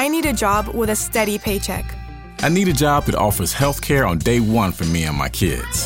I need a job with a steady paycheck. I need a job that offers health care on day one for me and my kids.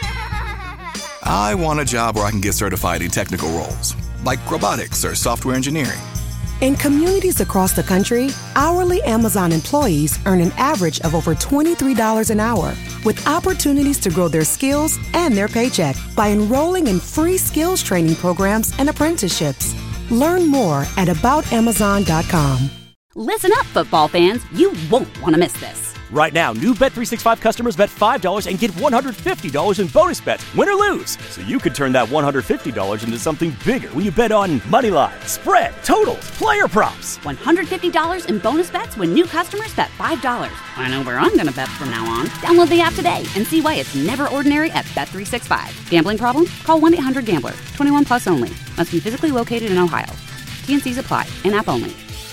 I want a job where I can get certified in technical roles, like robotics or software engineering. In communities across the country, hourly Amazon employees earn an average of over $23 an hour, with opportunities to grow their skills and their paycheck by enrolling in free skills training programs and apprenticeships. Learn more at aboutamazon.com. Listen up, football fans. You won't want to miss this. Right now, new Bet365 customers bet $5 and get $150 in bonus bets, win or lose. So you could turn that $150 into something bigger when you bet on money line, spread, totals, player props. $150 in bonus bets when new customers bet $5. I know where I'm going to bet from now on. Download the app today and see why it's never ordinary at Bet365. Gambling problem? Call 1-800-GAMBLER. 21 plus only. Must be physically located in Ohio. T&Cs apply. In-app only.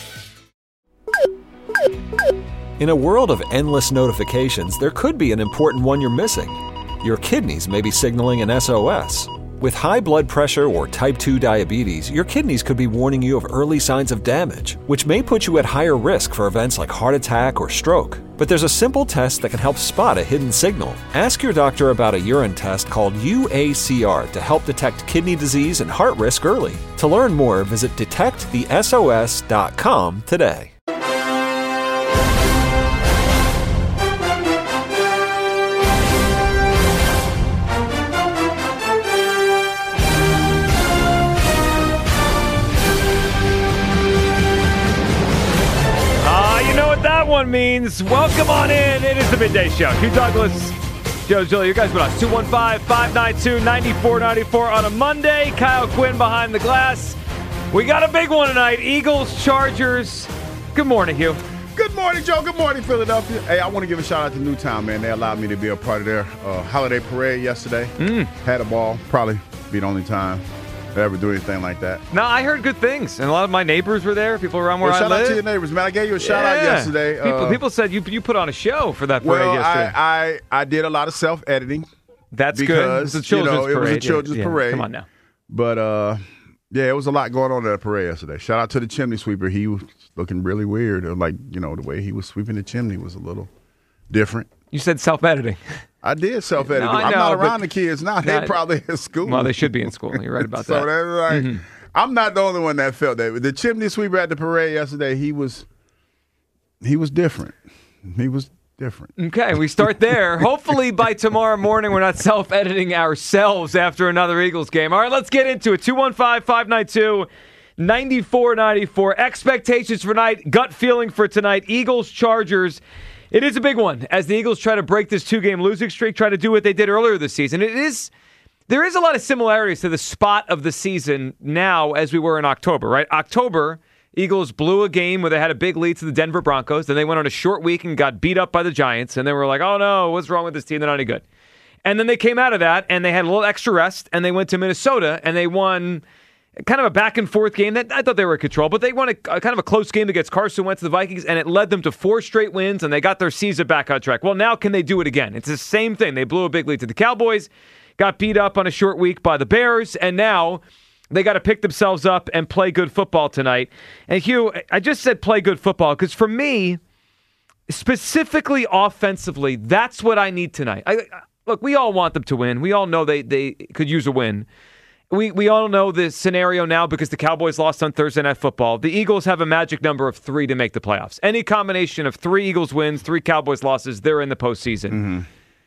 In a world of endless notifications, there could be an important one you're missing. Your kidneys may be signaling an SOS. With high blood pressure or type 2 diabetes, your kidneys could be warning you of early signs of damage, which may put you at higher risk for events like heart attack or stroke. But there's a simple test that can help spot a hidden signal. Ask your doctor about a urine test called UACR to help detect kidney disease and heart risk early. To learn more, visit detectthesos.com today. That one means welcome on in. It is the Midday Show. Hugh Douglas, Joe Giglio, you guys with us. 215-592-9494 on a Monday. Kyle Quinn behind the glass. We got a big one tonight. Eagles, Chargers. Good morning, Hugh. Good morning, Joe. Good morning, Philadelphia. Hey, I want to give a shout out to Newtown, man. They allowed me to be a part of their holiday parade yesterday. Had a ball. Probably be the only time I ever do anything like that. No, I heard good things, and a lot of my neighbors were there. People around where I live. Shout out to your neighbors, man. I gave you a shout out yesterday. People said you put on a show for that parade yesterday. I did a lot of self-editing. That's good. It's a children's parade. It was a children's parade. Come on now. But yeah, it was a lot going on at the parade yesterday. Shout out to the chimney sweeper. He was looking really weird. Like, the way he was sweeping the chimney was a little different. You said self-editing. I did self-edit. No, I'm not around the kids now. They're probably in school. Well, they should be in school. You're right about that. So that's right. I'm not the only one that felt that. The chimney sweeper at the parade yesterday, he was different. He was different. Okay, we start there. Hopefully by tomorrow morning we're not self-editing ourselves after another Eagles game. All right, let's get into it. 215-592-9494. Expectations for tonight, gut feeling for tonight, Eagles, Chargers. It is a big one as the Eagles try to break this 2-game losing streak, try to do what they did earlier this season. There is a lot of similarities to the spot of the season now as we were in October, right? October, Eagles blew a game where they had a big lead to the Denver Broncos. Then they went on a short week and got beat up by the Giants. And they were like, oh no, what's wrong with this team? They're not any good. And then they came out of that and they had a little extra rest and they went to Minnesota and they won kind of a back-and-forth game that I thought they were in control, but they won a kind of a close game against Carson Wentz to the Vikings, and it led them to 4 straight wins, and they got their season back on track. Well, now can they do it again? It's the same thing. They blew a big lead to the Cowboys, got beat up on a short week by the Bears, and now they got to pick themselves up and play good football tonight. And Hugh, I just said play good football because for me, specifically offensively, that's what I need tonight. Look, we all want them to win. We all know they could use a win. We all know the scenario now because the Cowboys lost on Thursday Night Football. The Eagles have a magic number of 3 to make the playoffs. Any combination of 3 Eagles wins, 3 Cowboys losses, they're in the postseason. Mm-hmm.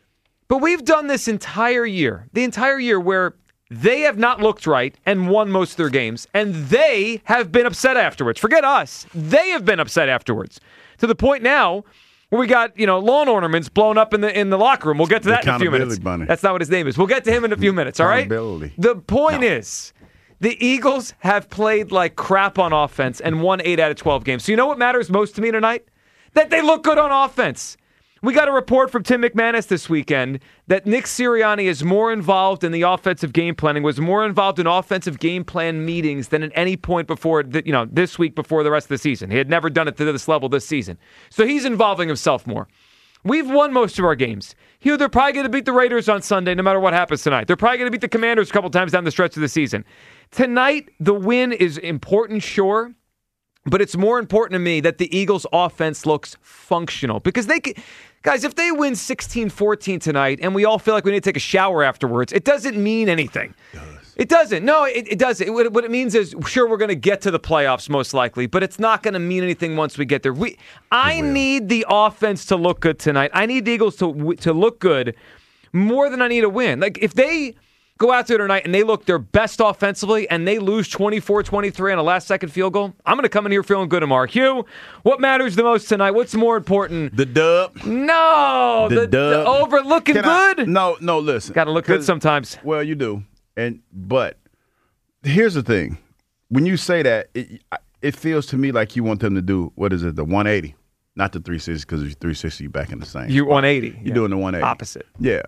But we've done this the entire year where they have not looked right and won most of their games, and they have been upset afterwards. Forget us. They have been upset afterwards. To the point now where we got, lawn ornaments blown up in the locker room. We'll get to that in a few minutes. Bunny. That's not what his name is. We'll get to him in a few minutes, all right? The point is, the Eagles have played like crap on offense and won 8 out of 12 games. So you know what matters most to me tonight? That they look good on offense. We got a report from Tim McManus this weekend that Nick Sirianni is more involved in the offensive game planning, was more involved in offensive game plan meetings than at any point before, this week before the rest of the season. He had never done it to this level this season. So he's involving himself more. We've won most of our games. Hugh, they're probably going to beat the Raiders on Sunday no matter what happens tonight. They're probably going to beat the Commanders a couple times down the stretch of the season. Tonight, the win is important, sure. But it's more important to me that the Eagles' offense looks functional because guys, if they win 16-14 tonight and we all feel like we need to take a shower afterwards, it doesn't mean anything. It doesn't. No, it doesn't. What it means is, sure, we're going to get to the playoffs most likely, but it's not going to mean anything once we get there. I need the offense to look good tonight. I need the Eagles to look good more than I need a win. Like, if they go out there tonight and they look their best offensively and they lose 24-23 on a last-second field goal, I'm going to come in here feeling good tomorrow. Hugh, what matters the most tonight? What's more important? The dub. No. The over looking good? No, listen. Got to look good sometimes. Well, you do. But here's the thing. When you say that, it feels to me like you want them to do, what is it, the 180? Not the 360, because if you're 360, you're back in the same. You're 180. You're doing the 180. Opposite. Yeah.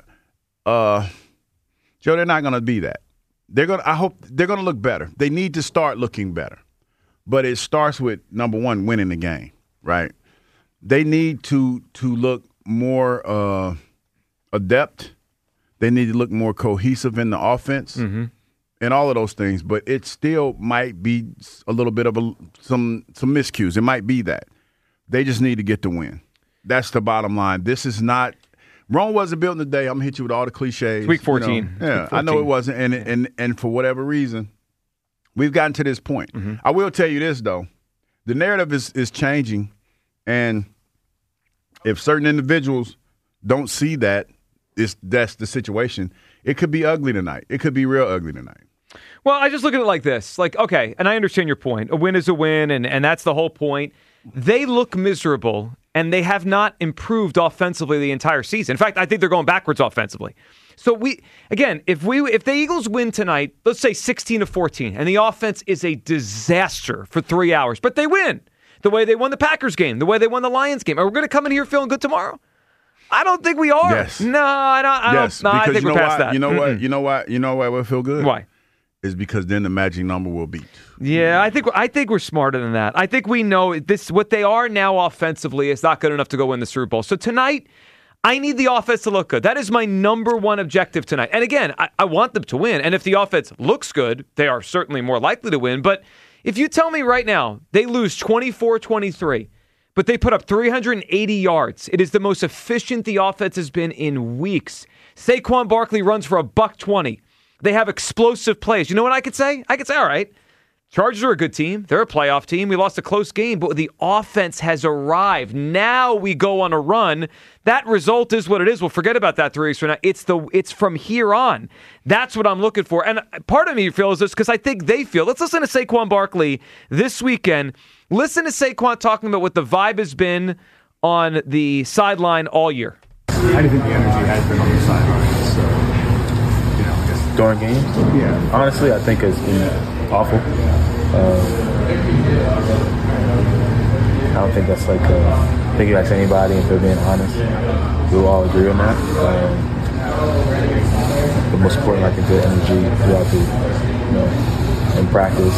Joe, they're not going to be that. I hope they're going to look better. They need to start looking better. But it starts with, number one, winning the game, right? They need to look more adept. They need to look more cohesive in the offense and all of those things. But it still might be a little bit of some miscues. It might be that. They just need to get the win. That's the bottom line. This is not – Rome wasn't built in a day. I'm going to hit you with all the cliches. It's week 14. Yeah, week 14. I know it wasn't. And for whatever reason, we've gotten to this point. I will tell you this, though. The narrative is changing. And if certain individuals don't see that, that's the situation, it could be ugly tonight. It could be real ugly tonight. Well, I just look at it like this. Like, okay, and I understand your point. A win is a win, and that's the whole point. They look miserable, and they have not improved offensively the entire season. In fact, I think they're going backwards offensively. So if the Eagles win tonight, let's say 16-14, and the offense is a disaster for 3 hours, but they win the way they won the Packers game, the way they won the Lions game. Are we going to come in here feeling good tomorrow? I don't think we are. Yes. No, I don't. Yes, no, I think we're past that. You know what? You know why we'll feel good? Why? Is because then the magic number will beat. Yeah, I think we're smarter than that. I think we know this. What they are now offensively is not good enough to go win the Super Bowl. So tonight, I need the offense to look good. That is my number one objective tonight. And again, I want them to win. And if the offense looks good, they are certainly more likely to win. But if you tell me right now they lose 24-23, but they put up 380 yards, it is the most efficient the offense has been in weeks. Saquon Barkley runs for $120. They have explosive plays. You know what I could say? I could say, all right, Chargers are a good team. They're a playoff team. We lost a close game, but the offense has arrived. Now we go on a run. That result is what it is. We'll forget about that 3 weeks from now. It's from here on. That's what I'm looking for. And part of me feels this because I think they feel. Let's listen to Saquon Barkley this weekend. Listen to Saquon talking about what the vibe has been on the sideline all year. How do you think the energy has been on the sideline? During games? Yeah. Honestly, I think it's been awful. I don't think that's like, I think you ask anybody, if they're being honest, we'll all agree on that. The most important, I think, the energy throughout the, in practice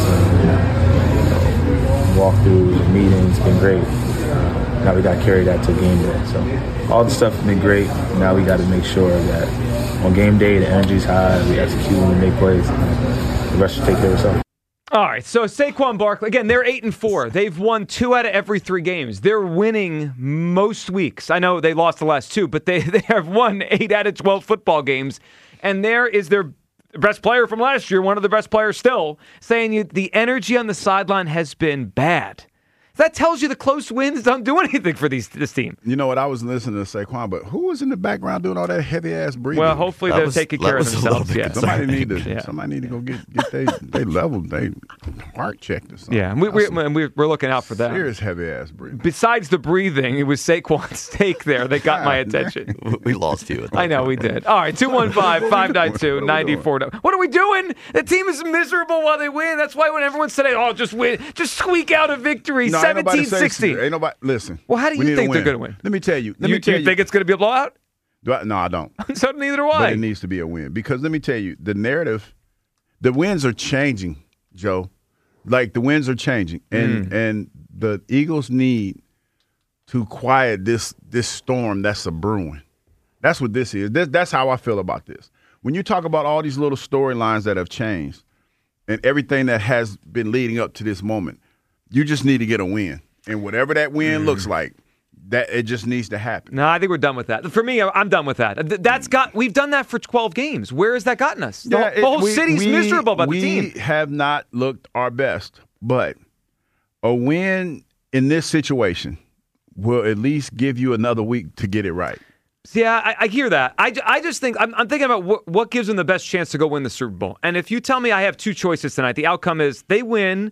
and walkthroughs, meetings, been great. Now we got to carry that to game day. So all the stuff has been great. Now we got to make sure that on game day, the energy's high, we execute and we make plays. The rest should take care of itself. All right, so Saquon Barkley, again, they're 8-4. They've won 2 out of every 3 games. They're winning most weeks. I know they lost the last 2, but they have won 8 out of 12 football games. And there is their best player from last year, one of the best players still, saying the energy on the sideline has been bad. That tells you the close wins don't do anything for this team. You know what? I was listening to Saquon, but who was in the background doing all that heavy-ass breathing? Well, hopefully they're taking care of themselves. Yeah. Somebody need to go get they level, they heart checked or something. Yeah, we're looking out for that. Serious heavy-ass breathing. Besides the breathing, it was Saquon's take there that got my attention. We lost you. I know we did. All right, 215-592-94. What are we doing? The team is miserable while they win. That's why when everyone's saying, "Oh, just win, just squeak out a victory." No, 17-16. Ain't nobody listen. Well, how do you think they're going to win? Let me tell you. You think it's going to be a blowout? No, I don't. So neither do I. But it needs to be a win because let me tell you, the narrative, the winds are changing, Joe. Like the winds are changing, and the Eagles need to quiet this storm that's a brewing. That's what this is. That's how I feel about this. When you talk about all these little storylines that have changed and everything that has been leading up to this moment. You just need to get a win. And whatever that win looks like, that it just needs to happen. No, I think we're done with that. For me, I'm done with that. We've done that for 12 games. Where has that gotten us? The whole city's miserable about the team. We have not looked our best, but a win in this situation will at least give you another week to get it right. Yeah, I hear that. I just think I'm thinking about what gives them the best chance to go win the Super Bowl. And if you tell me I have two choices tonight, the outcome is they win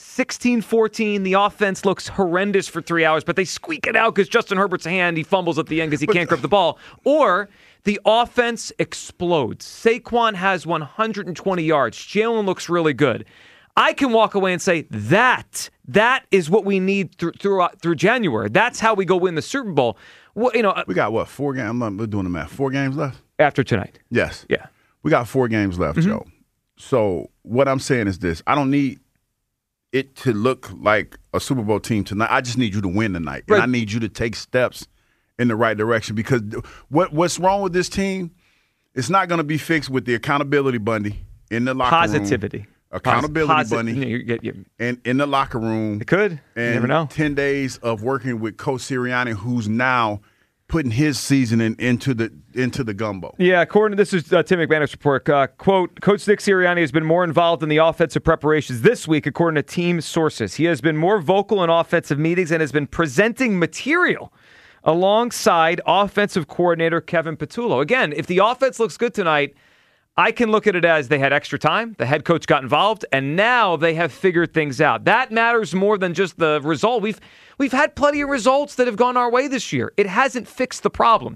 16-14. The offense looks horrendous for 3 hours, but they squeak it out because Justin Herbert's hand, he fumbles at the end because he can't grip the ball. Or the offense explodes. Saquon has 120 yards. Jalen looks really good. I can walk away and say that is what we need through January. That's how we go win the Super Bowl. Well, we got 4 games? I'm doing the math. 4 games left after tonight. Yes. Yeah. We got 4 games left, Joe. So what I'm saying is this: I don't need it to look like a Super Bowl team tonight. I just need you to win tonight, and I need you to take steps in the right direction. Because what's wrong with this team? It's not going to be fixed with the accountability bunny in the locker room. Positivity. Accountability bunny and in the locker room. It could. And you never know. 10 days of working with Coach Sirianni, who's now putting his seasoning into the gumbo. Yeah, this is Tim McManus' report. Quote, Coach Nick Sirianni has been more involved in the offensive preparations this week, according to team sources. He has been more vocal in offensive meetings and has been presenting material alongside offensive coordinator Kevin Patullo. Again, if the offense looks good tonight, I can look at it as they had extra time, the head coach got involved, and now they have figured things out. That matters more than just the result. We've had plenty of results that have gone our way this year. It hasn't fixed the problem.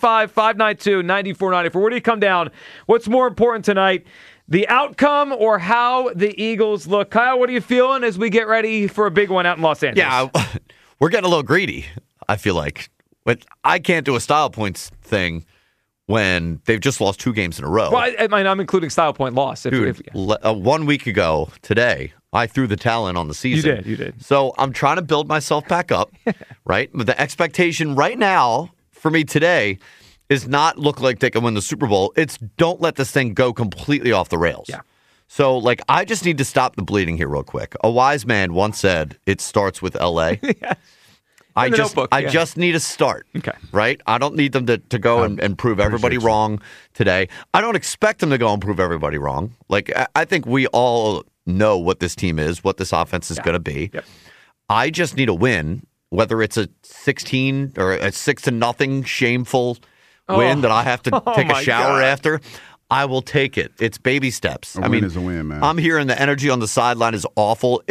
215-592-9494. Where do you come down? What's more important tonight, the outcome or how the Eagles look? Kyle, what are you feeling as we get ready for a big one out in Los Angeles? Yeah, we're getting a little greedy, I feel like. But I can't do a style points thing when they've just lost 2 games in a row. Well, I'm including style point loss. Dude, 1 week ago today, I threw the towel in on the season. You did. So I'm trying to build myself back up, right? But the expectation right now for me today is not look like they can win the Super Bowl. It's don't let this thing go completely off the rails. Yeah. So, I just need to stop the bleeding here real quick. A wise man once said, it starts with L.A. Yes. I just need a start. Okay. Right? I don't need them to go and prove everybody wrong today. I don't expect them to go and prove everybody wrong. I think we all know what this team is, what this offense is going to be. Yep. I just need a win, whether it's a 16 or a 6-0 shameful win that I have to take a shower after. I will take it. It's baby steps. A win is a win, man. I'm hearing the energy on the sideline is awful.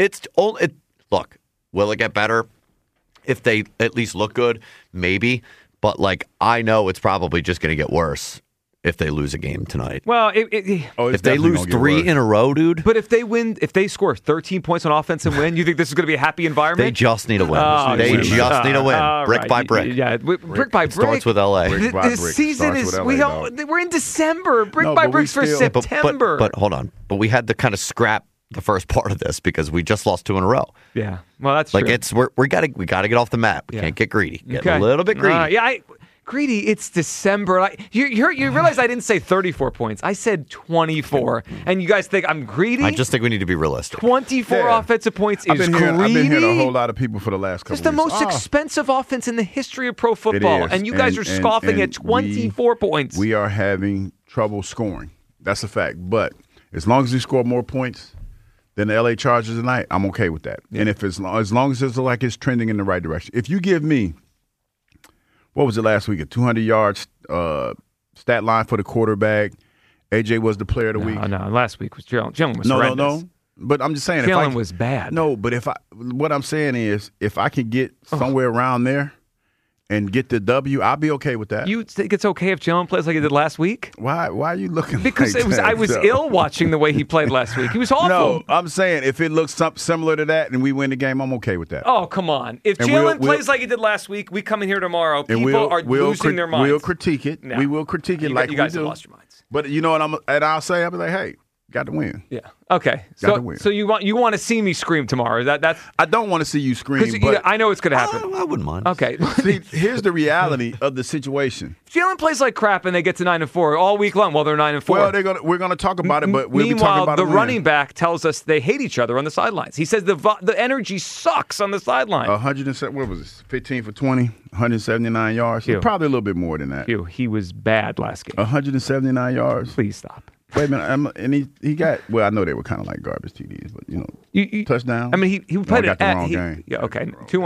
Look, will it get better? If they at least look good, maybe. But, I know it's probably just going to get worse if they lose a game tonight. Well, if they lose 3 in a row, dude. But if they score 13 points on offense and win, you think this is going to be a happy environment? They just need a win. They just need a win. Brick by brick. Yeah, brick by brick. Starts with L.A. This season is, we're in December. Brick by brick's for September. But hold on. But we had to kind of scrap the first part of this because we just lost 2 in a row. Yeah, well, that's true. We got to get off the map. We can't get greedy. Get a little bit greedy. Greedy. It's December. You realize I didn't say 34 points. I said 24. And you guys think I'm greedy? I just think we need to be realistic. 24 offensive points is greedy. I've been hearing a whole lot of people for the last couple of weeks. It's the most expensive offense in the history of pro football, and you guys are scoffing at 24 points. We are having trouble scoring. That's a fact. But as long as we score more points than the L.A. Chargers tonight, I'm okay with that. Yeah. And if as long as it's like it's trending in the right direction. If you give me, what was it last week, a 200 yards stat line for the quarterback, A.J. was the player of the week. No, last week was Jalen was horrendous. No. But I'm just saying. Jalen was bad. No, but what I'm saying is if I could get somewhere around there and get the W, I'll be okay with that. You think it's okay if Jalen plays like he did last week? Why are you looking because like that? I was ill watching the way he played last week. He was awful. No, I'm saying if it looks something similar to that and we win the game, I'm okay with that. Oh, come on. If Jalen plays like he did last week, we come in here tomorrow, people are losing their minds. We'll critique it. No. We will critique it like we do. You guys have lost your minds. But you know what I'll say? I'll be like, hey, Got to win. Yeah. Okay. Got to win. So you want to see me scream tomorrow? That's I don't want to see you scream, but I know it's going to happen. I wouldn't mind. Okay. See, here's the reality of the situation. Jalen plays like crap and they get to 9-4 all week long while they're 9-4. Well, we're gonna talk about it, but we'll be talking about the it. Meanwhile, the running back tells us they hate each other on the sidelines. He says the energy sucks on the sideline. 107. What was this? 15 for 20, 179 yards. So probably a little bit more than that. He was bad last game. 179 yards. Please stop. Wait a minute, and he got. Well, I know they were kind of like garbage TDs, but touchdown. I mean, he played got the wrong game. Yeah, okay.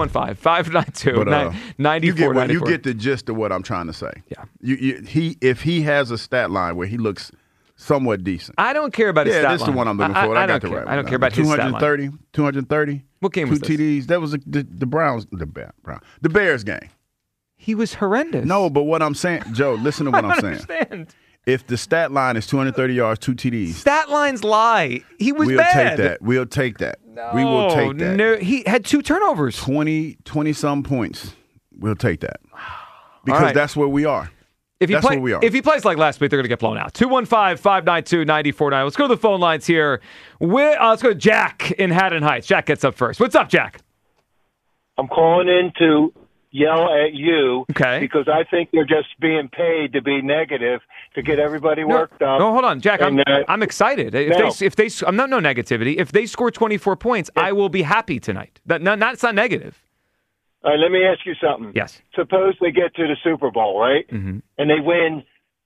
215-592-9494. You get the gist of what I'm trying to say. Yeah. If he has a stat line where he looks somewhat decent. I don't care about his stat line. Yeah, this is the one I'm looking for. I got the right one. I don't care about his stat line. 230. What game was this? 2 TDs. That was the Browns. The Bears game. He was horrendous. No, but what I'm saying, Joe, listen to what I'm saying. Understand. If the stat line is 230 yards, 2 TDs. Stat lines lie. He was bad. We'll take that. No, we will take that. No, he had 2 turnovers. 20-some points. We'll take that. Because that's where we are. That's where we are. If he plays like last week, they're going to get blown out. 215-592-9490. Let's go to the phone lines here. Let's go to Jack in Haddon Heights. Jack gets up first. What's up, Jack? I'm calling in to yell at you because I think they're just being paid to be negative to get everybody worked up. No, hold on, Jack. I'm excited. If they I'm not no negativity. If they score 24 points, I will be happy tonight. It's not negative. All right, let me ask you something. Yes. Suppose they get to the Super Bowl, right? Mm-hmm. And they win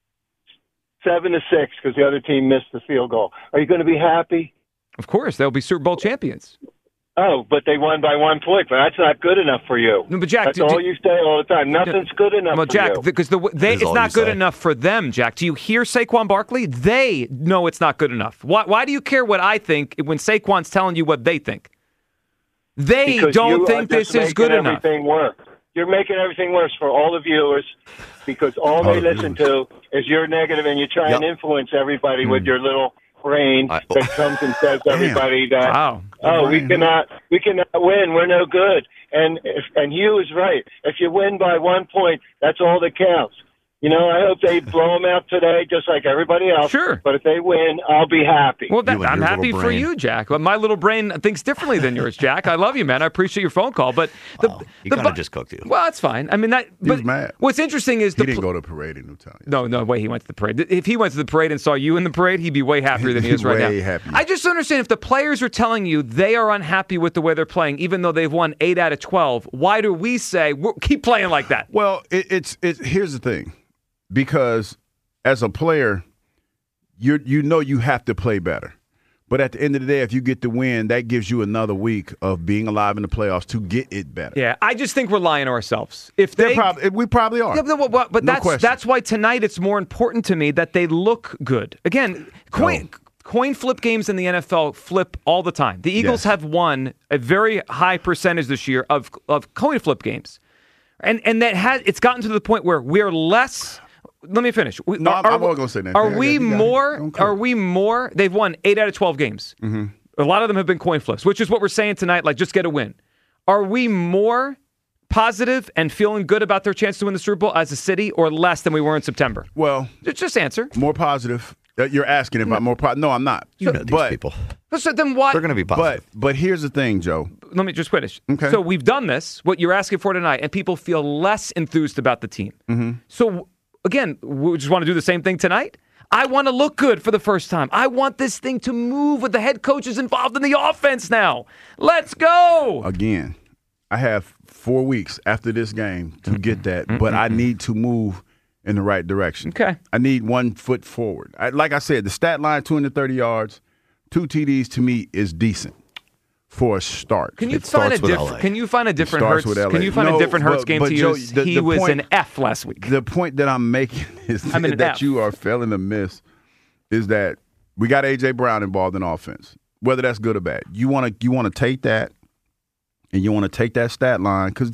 7-6 because the other team missed the field goal. Are you going to be happy? Of course, they'll be Super Bowl champions. Oh, but they won by 1 point. But that's not good enough for you. No, but Jack, that's all you say all the time. Nothing's good enough for Jack, you. Because it's not good enough for them, Jack. Do you hear Saquon Barkley? They know it's not good enough. Why do you care what I think when Saquon's telling you what they think? They don't think this is good enough. You're making everything worse for all the viewers because all they listen to is you're negative and you try and influence everybody with your little brain that comes and says to everybody that, we cannot win. We're no good. And Hugh is right. If you win by 1 point, that's all that counts. I hope they blow them out today, just like everybody else. Sure. But if they win, I'll be happy. Well, I'm happy for you, Jack. But my little brain thinks differently than yours, Jack. I love you, man. I appreciate your phone call. But he kind of just cooked you. Well, that's fine. I mean, he was mad. What's interesting is he didn't go to the parade in Newtown. No way. He went to the parade. If he went to the parade and saw you in the parade, he'd be way happier than he is right now. Way happier. I just don't understand if the players are telling you they are unhappy with the way they're playing, even though they've won 8 out of 12. Why do we say keep playing like that? Well, it's here's the thing. Because as a player, you have to play better. But at the end of the day, if you get the win, that gives you another week of being alive in the playoffs to get it better. Yeah, I just think we're lying to ourselves. We probably are. Yeah, but that's why tonight it's more important to me that they look good. Again, coin flip games in the NFL flip all the time. The Eagles have won a very high percentage this year of coin flip games. And it's gotten to the point where we're less. Let me finish. I wasn't going to say that. Are we more? They've won 8 out of 12 games. Mm-hmm. A lot of them have been coin flips, which is what we're saying tonight, like just get a win. Are we more positive and feeling good about their chance to win the Super Bowl as a city or less than we were in September? Well, just answer. More positive. You're asking about more positive. No, I'm not. You know these people. So then why? They're going to be positive. But here's the thing, Joe. Let me just finish. Okay. So we've done this, what you're asking for tonight, and people feel less enthused about the team. Mm-hmm. So, again, we just want to do the same thing tonight? I want to look good for the first time. I want this thing to move with the head coaches involved in the offense now. Let's go. Again, I have 4 weeks after this game to get that, but I need to move in the right direction. Okay. I need 1 foot forward. Like I said, the stat line, 230 yards, 2 TDs to me is decent for a start. Can you find a different Hurts? Can you find a different Hurts game to Joe, use? He was an F last week. The point that I'm making is that you are failing to miss is that we got A.J. Brown involved in offense, whether that's good or bad. You want to take that and you want to take that stat line because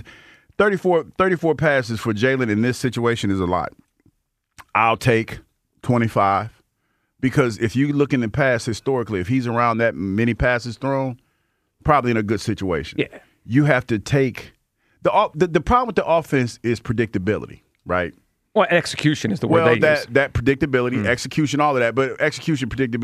34 passes for Jalen in this situation is a lot. I'll take 25 because if you look in the past historically, if he's around that many passes thrown, probably in a good situation. Yeah. You have to take the problem with the offense is predictability, right? Well, execution is the word they use. That predictability, execution, all of that, but execution, predictability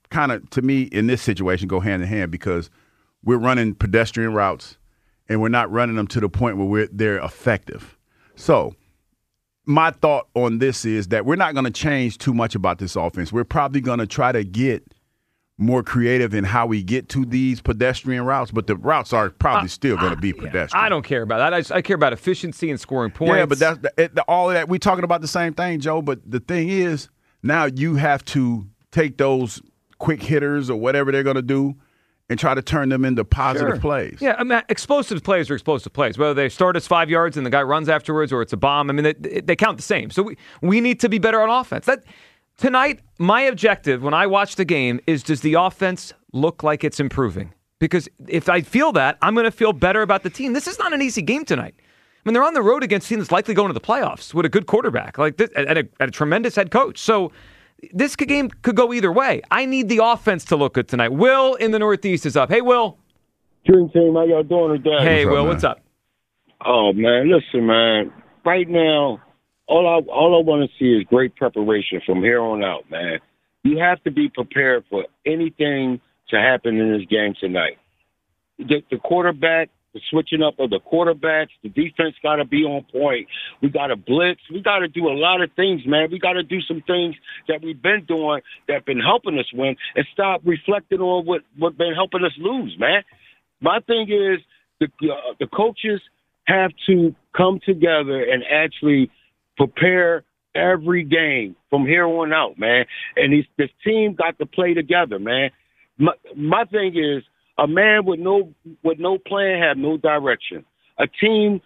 kind of, to me, in this situation, go hand in hand because we're running pedestrian routes and we're not running them to the point where they're effective. So my thought on this is that we're not going to change too much about this offense. We're probably going to try to get more creative in how we get to these pedestrian routes, but the routes are probably still going to be pedestrian. I don't care about that. I care about efficiency and scoring points. Yeah, but all of that, we're talking about the same thing, Joe, but the thing is, now you have to take those quick hitters or whatever they're going to do and try to turn them into positive plays. Yeah, I mean, explosive plays are explosive plays. Whether they start as 5 yards and the guy runs afterwards or it's a bomb, I mean, they count the same. So we need to be better on offense. Tonight, my objective when I watch the game is, does the offense look like it's improving? Because if I feel that, I'm going to feel better about the team. This is not an easy game tonight. I mean, they're on the road against a team that's likely going to the playoffs with a good quarterback, like this, and a tremendous head coach. So this game could go either way. I need the offense to look good tonight. Will in the Northeast is up. Hey, Will. Dream Team, how y'all doing today? Hey, Will, what's up? Oh, man, listen, man. Right now, all I want to see is great preparation from here on out, man. You have to be prepared for anything to happen in this game tonight. The quarterback, the switching up of the quarterbacks, the defense got to be on point. We got to blitz. We got to do a lot of things, man. We got to do some things that we've been doing that have been helping us win and stop reflecting on what been helping us lose, man. My thing is the coaches have to come together and actually prepare every game from here on out, man. And this team got to play together, man. My thing is, a man with no plan have no direction. A team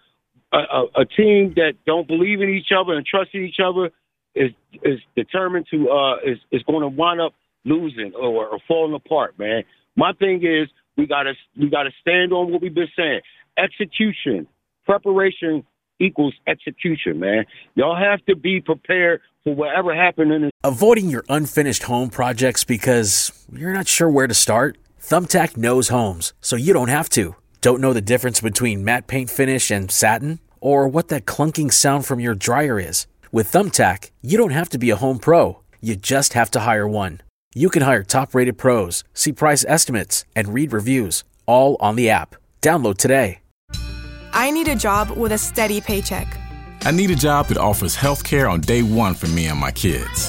that don't believe in each other and trust in each other is determined to is going to wind up losing or falling apart, man. My thing is, we gotta stand on what we've been saying. Execution, preparation equals execution, man. Y'all have to be prepared for whatever happened in it. Avoiding your unfinished home projects because you're not sure where to start? Thumbtack knows homes, so you don't have to. Don't know the difference between matte paint finish and satin? Or what that clunking sound from your dryer is? With Thumbtack, you don't have to be a home pro. You just have to hire one. You can hire top-rated pros, see price estimates, and read reviews, all on the app. Download today. I need a job with a steady paycheck. I need a job that offers health care on day one for me and my kids.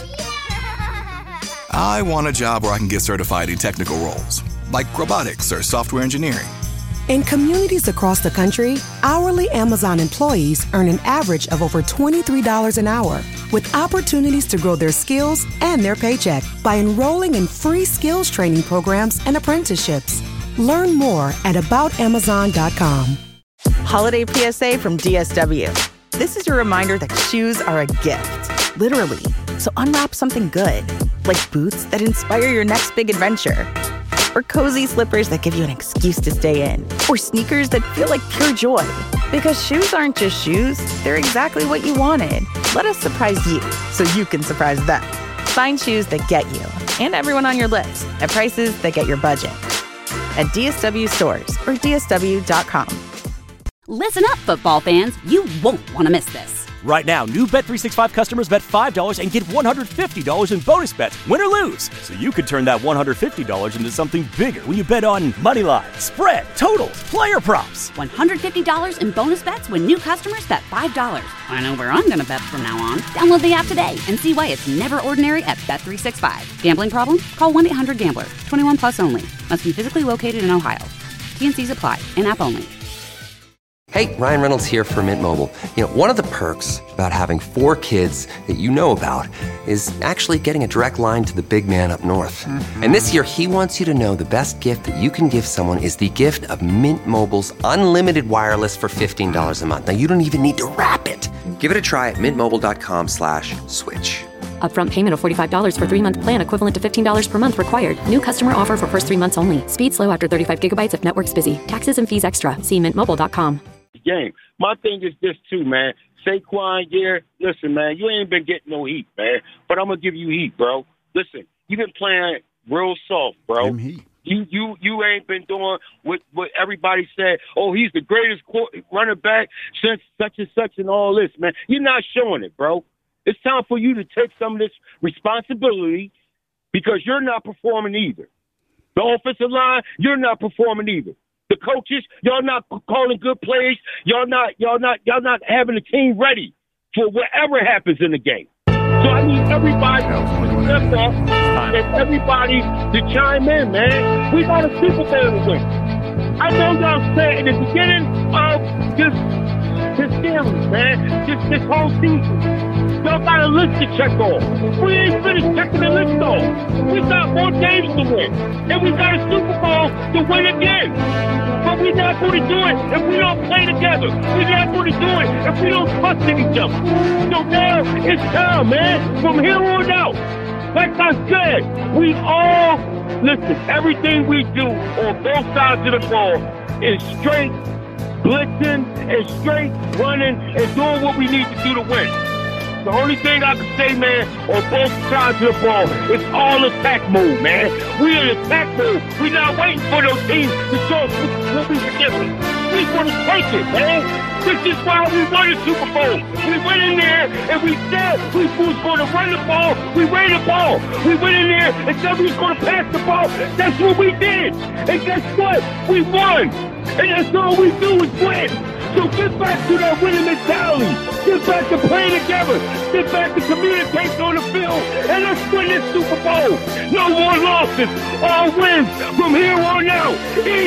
I want a job where I can get certified in technical roles, like robotics or software engineering. In communities across the country, hourly Amazon employees earn an average of over $23 an hour, with opportunities to grow their skills and their paycheck by enrolling in free skills training programs and apprenticeships. Learn more at aboutamazon.com. Holiday PSA from DSW. This is your reminder that shoes are a gift, literally. So unwrap something good, like boots that inspire your next big adventure, or cozy slippers that give you an excuse to stay in, or sneakers that feel like pure joy. Because shoes aren't just shoes, they're exactly what you wanted. Let us surprise you so you can surprise them. Find shoes that get you and everyone on your list at prices that get your budget. At DSW stores or DSW.com. Listen up, football fans. You won't want to miss this. Right now, new Bet365 customers bet $5 and get $150 in bonus bets, win or lose. So you could turn that $150 into something bigger when you bet on moneyline, spread, totals, player props. $150 in bonus bets when new customers bet $5. I know where I'm going to bet from now on. Download the app today and see why it's never ordinary at Bet365. Gambling problem? Call 1-800-GAMBLER. 21 plus only. Must be physically located in Ohio. T&Cs apply. In-app only. Hey, Ryan Reynolds here for Mint Mobile. You know, one of the perks about having 4 kids that you know about is actually getting a direct line to the big man up north. Mm-hmm. And this year, he wants you to know the best gift that you can give someone is the gift of Mint Mobile's unlimited wireless for $15 a month. Now, you don't even need to wrap it. Give it a try at mintmobile.com/switch. Upfront payment of $45 for 3-month plan equivalent to $15 per month required. New customer offer for first 3 months only. Speed slow after 35 gigabytes if network's busy. Taxes and fees extra. See mintmobile.com. Game. My thing is this too, man. Saquon, yeah, listen, man, you ain't been getting no heat, man. But I'm gonna give you heat, bro. Listen, you've been playing real soft, bro. You ain't been doing what everybody said. Oh, he's the greatest running back since such and such and all this, man. You're not showing it, bro. It's time for you to take some of this responsibility because you're not performing either. The offensive line, you're not performing either. The coaches, y'all not calling good plays. Y'all not having the team ready for whatever happens in the game. So I need everybody to step up and everybody to chime in, man. We got a Super Bowl to win. I know y'all said in the beginning of this series, man, this whole season, y'all got a list to check off. We ain't finished checking the list off. We got more games to win, and we got a Super Bowl to win again. But we're not going to do it if we don't play together. We're not going to do it if we don't trust in each other. So now it's time, man. From here on out, like I said, we all, listen, everything we do on both sides of the ball is straight blitzing and straight running and doing what we need to do to win. The only thing I can say, man, on both sides of the ball, it's all attack mode, man. We in attack mode. We're not waiting for those teams to show us what we can give them. We want to take it, man. This is why we won the Super Bowl. We went in there and we said we was going to run the ball. We ran the ball. We went in there and said we was going to pass the ball. That's what we did. And guess what? We won. And that's all we do is win. So get back to that winning mentality. Get back to playing together. Get back to communicating on the field. And let's win this Super Bowl. No more losses. All wins from here on out.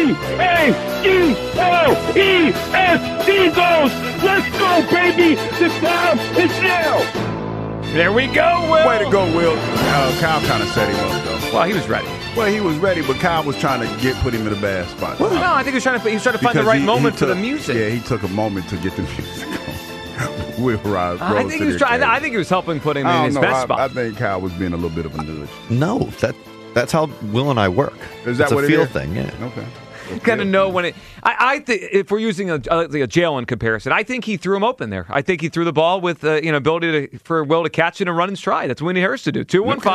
E-A-G-L-E-S. Eagles. Let's go, baby. The time is now. There we go, Will. Way to go, Will. Kyle kind of set him up, though. Well, he was ready. Well, he was ready, but Kyle was trying to put him in a bad spot. Well, no, I think he was trying to find the right moment for the music. Yeah, he took a moment to get the music on. Will Rose. I think he was helping put him in his best spot. I think Kyle was being a little bit of a nudge. No, that's how Will and I work. Is that what it is? It's a feel thing, yeah. Okay. You kind of know when it. I think if we're using a Jalen comparison, I think he threw him open there. I think he threw the ball with ability for Will to catch it and run and stride. That's what he Harris to do.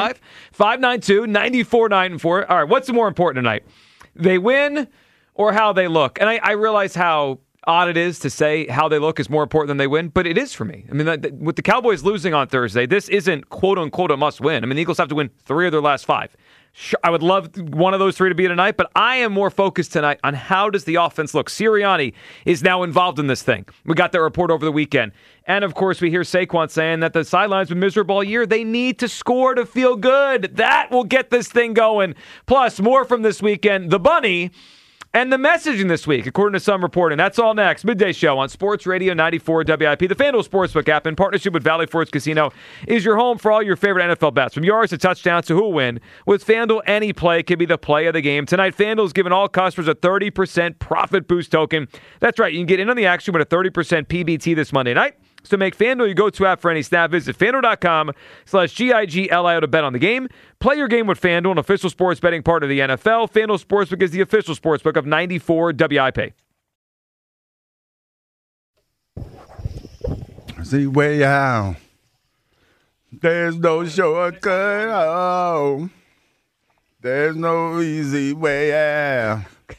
215-592-9494. All right, what's more important tonight? They win or how they look? And I realize how odd it is to say how they look is more important than they win, but it is for me. I mean, with the Cowboys losing on Thursday, this isn't quote-unquote a must-win. I mean, the Eagles have to win 3 of their last 5. Sure, I would love one of those 3 to be tonight, but I am more focused tonight on how does the offense look. Sirianni is now involved in this thing. We got that report over the weekend. And, of course, we hear Saquon saying that the sidelines been miserable all year. They need to score to feel good. That will get this thing going. Plus, more from this weekend. The Bunny and the messaging this week, according to some reporting. That's all next. Midday Show on Sports Radio 94 WIP. The FanDuel Sportsbook app in partnership with Valley Forge Casino is your home for all your favorite NFL bets. From yards to touchdowns to who will win. With FanDuel, any play can be the play of the game. Tonight, FanDuel is giving all customers a 30% profit boost token. That's right. You can get in on the action with a 30% PBT this Monday night. So make FanDuel your go-to app for any snap. Visit FanDuel.com/GIGLIO to bet on the game. Play your game with FanDuel, an official sports betting partner of the NFL. FanDuel Sportsbook is the official sportsbook of 94 WIP. See way out. There's no shortcut. Oh. There's no easy way out.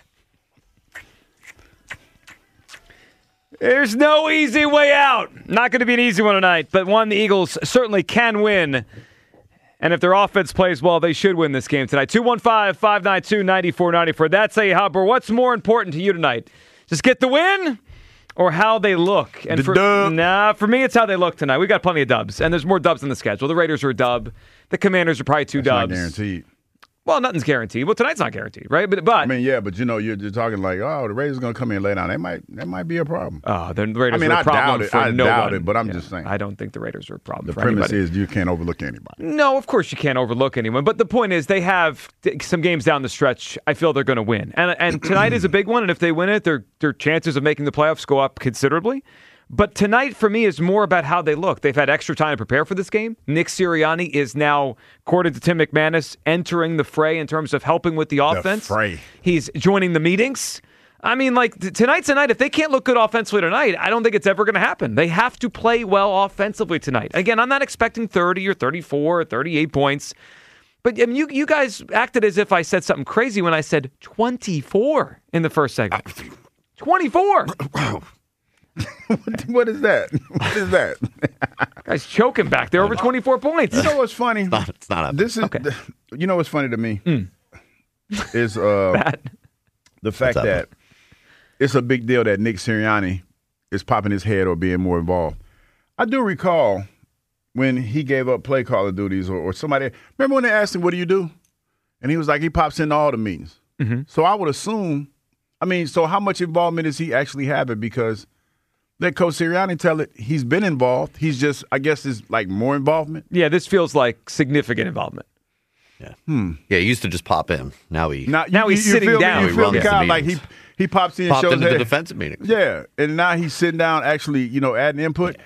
There's no easy way out. Not going to be an easy one tonight, but one the Eagles certainly can win. And if their offense plays well, they should win this game tonight. 215-592-9494. That's a Hubber. What's more important to you tonight? Just get the win or how they look? And for me, it's how they look tonight. We've got plenty of dubs, and there's more dubs in the schedule. The Raiders are a dub. The Commanders are probably 2 dubs. Not guaranteed. Well, nothing's guaranteed. Well, tonight's not guaranteed, right? But I mean, yeah, but you're talking like, the Raiders are going to come in and lay down. That might be a problem. Oh, the Raiders are a problem for nobody. I doubt it, but I'm just saying. I don't think the Raiders are a problem for anybody. The premise is you can't overlook anybody. No, of course you can't overlook anyone. But the point is they have some games down the stretch I feel they're going to win. And tonight is a big one, and if they win it, their chances of making the playoffs go up considerably. But tonight, for me, is more about how they look. They've had extra time to prepare for this game. Nick Sirianni is now, according to Tim McManus, entering the fray in terms of helping with the offense. The fray. He's joining the meetings. I mean, like, tonight's a night. If they can't look good offensively tonight, I don't think it's ever going to happen. They have to play well offensively tonight. Again, I'm not expecting 30 or 34 or 38 points. But I mean, you guys acted as if I said something crazy when I said 24 in the first segment. 24! What is that? What is that? Guy's choking back there over 24 points. You know what's funny? It's not this is. Okay. You know what's funny to me is the fact that it's a big deal that Nick Sirianni is popping his head or being more involved. I do recall when he gave up play calling duties or somebody. Remember when they asked him, "What do you do?" And he was like, he pops into all the meetings. Mm-hmm. So I would assume. So how much involvement is he actually having? Because let Coach Sirianni tell it, he's been involved. He's just, I guess, is like more involvement. Yeah, this feels like significant involvement. Yeah. Yeah, he used to just pop in. Now he's sitting down. You feel the guy like he pops in and shows into the defensive meetings. Yeah, and now he's sitting down actually, adding input.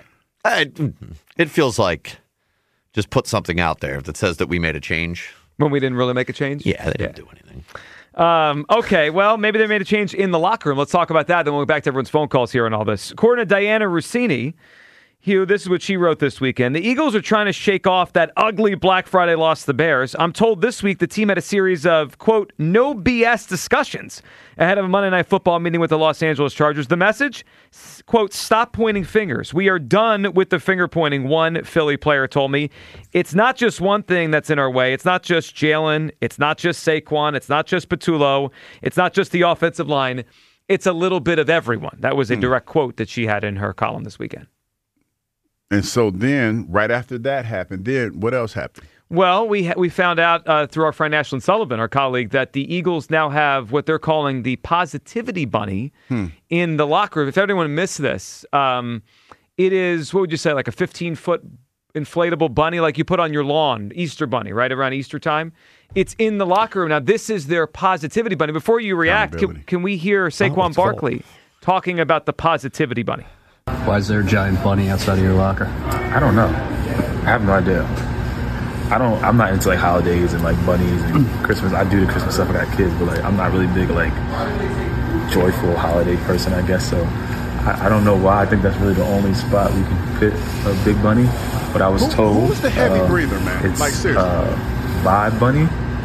It feels like just put something out there that says that we made a change. When we didn't really make a change? Yeah, they didn't do anything. Okay, well, maybe they made a change in the locker room. Let's talk about that. Then we'll go back to everyone's phone calls here and all this. According to Diana Rossini, Hugh, this is what she wrote this weekend. The Eagles are trying to shake off that ugly Black Friday loss to the Bears. I'm told this week the team had a series of, quote, no BS discussions ahead of a Monday Night Football meeting with the Los Angeles Chargers. The message, quote, stop pointing fingers. We are done with the finger pointing, one Philly player told me. It's not just one thing that's in our way. It's not just Jalen. It's not just Saquon. It's not just Patullo. It's not just the offensive line. It's a little bit of everyone. That was a direct quote that she had in her column this weekend. And so then, right after that happened, then what else happened? Well, we found out through our friend Ashlyn Sullivan, our colleague, that the Eagles now have what they're calling the positivity bunny in the locker room. If anyone missed this, it is, what would you say, like a 15-foot inflatable bunny like you put on your lawn, Easter bunny, right around Easter time. It's in the locker room. Now, this is their positivity bunny. Before you react, can we hear Saquon Barkley talking about the positivity bunny? Why is there a giant bunny outside of your locker? I don't know. I have no idea. I'm not into like holidays and like bunnies and Christmas. I do the Christmas stuff. I got kids, but like I'm not really big like joyful holiday person, I guess. So I don't know why. I think that's really the only spot we can fit a big bunny. But I was told who's the heavy breather, man? It's like seriously, Vibe Bunny.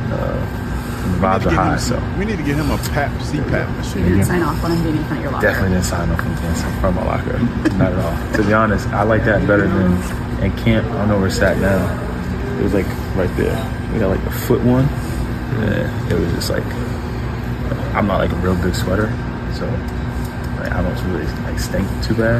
The vibes are high, so we need to get him a CPAP machine. You didn't sign off when I'm being in front of your locker. Definitely didn't sign off from my locker. Not at all. To be honest, I like that better than in camp. I don't know where it's at now. It was like right there. We got like a foot one. Yeah, it was just like I'm not like a real good sweater, so like, I don't really like stink too bad.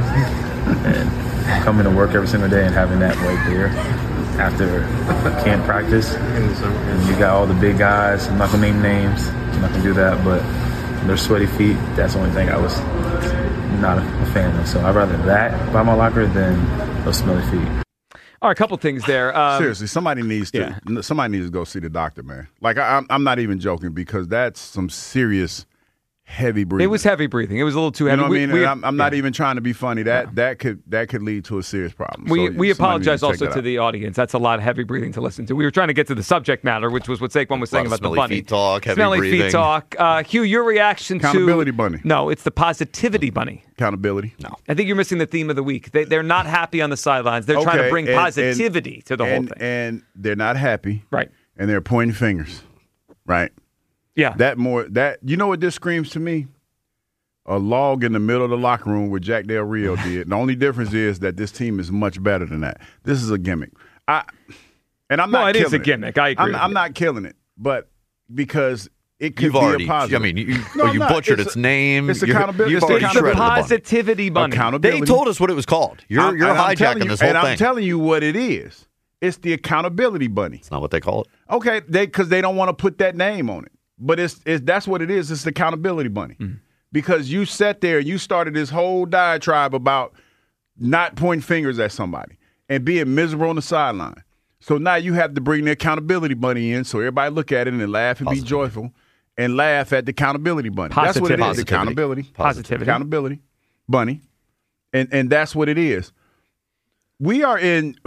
And coming to work every single day and having that right there after camp practice, and you got all the big guys. I'm not gonna name names. I'm not gonna do that, but their sweaty feet. That's the only thing I was not a fan of. So I'd rather that by my locker than those smelly feet. All right, a couple things there. Seriously, somebody needs to go see the doctor, man. Like I'm not even joking, because that's some serious heavy breathing. It was heavy breathing. It was a little too heavy. You know what I mean? I'm not even trying to be funny. That could lead to a serious problem. We apologize also to the audience. That's a lot of heavy breathing to listen to. We were trying to get to the subject matter, which was what Saquon was saying about the bunny. Feet talk, heavy smelly breathing. feet talk. Hugh, your reaction to accountability bunny? No, it's the positivity bunny. Accountability? No. I think you're missing the theme of the week. They're not happy on the sidelines. They're trying to bring positivity to the whole thing. And they're not happy. Right. And they're pointing fingers. Right. Yeah. You know what this screams to me? A log in the middle of the locker room where Jack Del Rio did. The only difference is that this team is much better than that. This is a gimmick. I'm not killing it. It is a gimmick. I agree. I'm not killing it, but because it could You've be already, a positive. I mean, you butchered its name. It's accountability. You've already shredded the positivity bunny. Accountability. They told us what it was called. You're hijacking this whole thing. And I'm telling you what it is. It's the accountability bunny. It's not what they call it. Okay, because they don't want to put that name on it. But that's what it is. It's the accountability bunny. Mm-hmm. Because you sat there, you started this whole diatribe about not pointing fingers at somebody and being miserable on the sideline. So now you have to bring the accountability bunny in so everybody look at it and laugh and be joyful and laugh at the accountability bunny. That's what it is. Accountability. Positivity. Accountability bunny. And that's what it is. We are in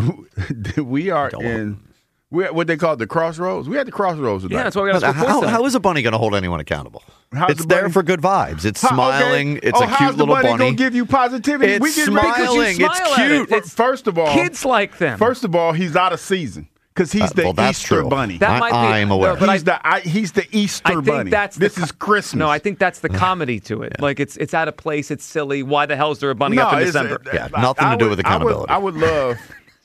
what they call the crossroads. We had the crossroads tonight. Yeah, that's why we got to How is a bunny going to hold anyone accountable? It's there for good vibes. It's smiling. Okay. It's a cute little bunny. How's the bunny going to give you positivity? It's smiling. It's cute. First of all, kids like them. First of all, he's out of season Because he's the Easter bunny. That might be, I'm aware. But he's the Easter bunny. This is Christmas. No, I think that's the comedy to it. Like it's out of place. It's silly. Why the hell is there a bunny up in December? Nothing to do with accountability. I would love